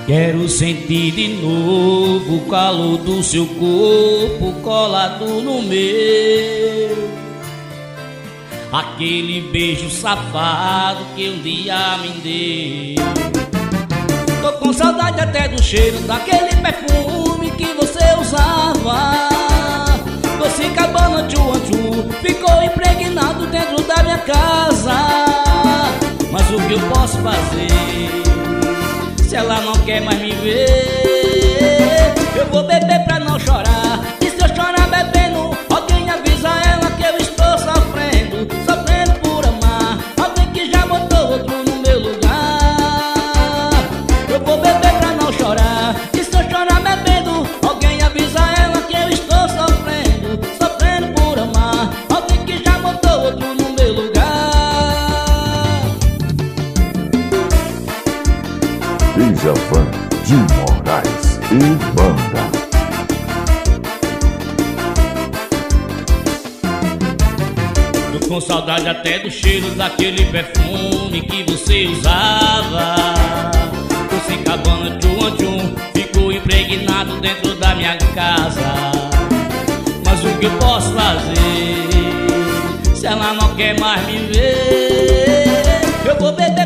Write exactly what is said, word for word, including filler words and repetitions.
Quero sentir de novo o calor do seu corpo colado no meu. Aquele beijo safado que um dia me deu. Tô com saudade até do cheiro daquele perfume que você usava. Doce Cabana Tchua Tchu ficou impregnado dentro da minha casa. Mas o que eu posso fazer se ela não quer mais me ver? Eu vou beber pra não chorar, e se eu chorar bebendo, alguém avisa ela que eu estou sofrendo, sofrendo por amar alguém que já botou outro no meu lugar. Eu vou beber pra não chorar, e se eu chorar bebendo, alguém avisa ela que eu estou sofrendo, sofrendo por amar alguém que já botou outro no meu lugar. Djavan de Moraes e banda. Tô com saudade até do cheiro daquele perfume que você usava. Doce Cabana Tchua Tchu ficou impregnado dentro da minha casa. Mas o que eu posso fazer se ela não quer mais me ver? Eu vou beber